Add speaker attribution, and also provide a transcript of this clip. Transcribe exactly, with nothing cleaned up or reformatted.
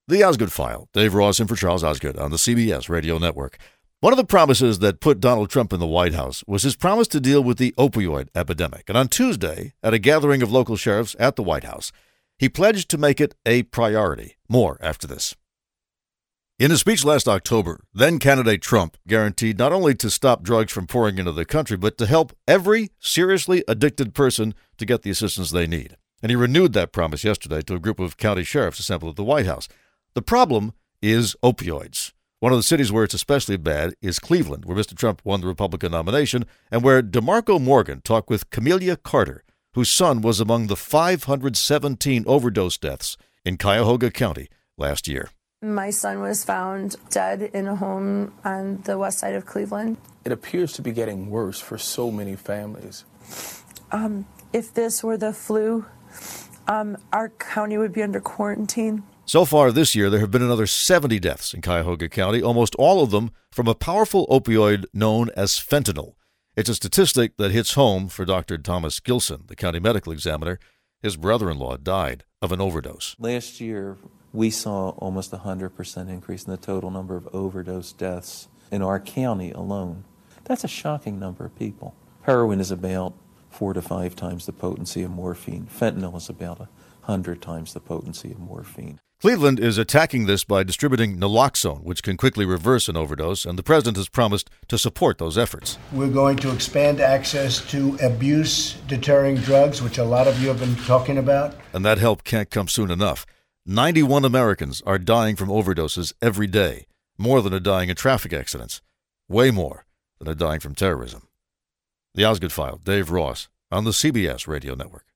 Speaker 1: The Osgood File. Dave Ross in for Charles Osgood on the C B S Radio Network. One of the promises that put Donald Trump in the White House was his promise to deal with the opioid epidemic. And on Tuesday, at a gathering of local sheriffs at the White House, he pledged to make it a priority. More after this. In a speech last October, then-candidate Trump guaranteed not only to stop drugs from pouring into the country, but to help every seriously addicted person to get the assistance they need. And he renewed that promise yesterday to a group of county sheriffs assembled at the White House. The problem is opioids. One of the cities where it's especially bad is Cleveland, where Mister Trump won the Republican nomination, and where DeMarco Morgan talked with Camelia Carter, whose son was among the five hundred seventeen overdose deaths in Cuyahoga County last year.
Speaker 2: My son was found dead in a home on the west side of Cleveland.
Speaker 3: It appears to be getting worse for so many families.
Speaker 2: Um, if this were the flu, um, our county would be under quarantine.
Speaker 1: So far this year, there have been another seventy deaths in Cuyahoga County, almost all of them from a powerful opioid known as fentanyl. It's a statistic that hits home for Doctor Thomas Gilson, the county medical examiner. His brother-in-law died of an overdose.
Speaker 4: Last year, we saw almost a one hundred percent increase in the total number of overdose deaths in our county alone. That's a shocking number of people. Heroin is about four to five times the potency of morphine. Fentanyl is about a hundred times the potency of morphine.
Speaker 1: Cleveland is attacking this by distributing naloxone, which can quickly reverse an overdose, and the president has promised to support those efforts.
Speaker 5: We're going to expand access to abuse-deterring drugs, which a lot of you have been talking about.
Speaker 1: And that help can't come soon enough. ninety-one Americans are dying from overdoses every day, more than are dying in traffic accidents, way more than are dying from terrorism. The Osgood File, Dave Ross, on the C B S Radio Network.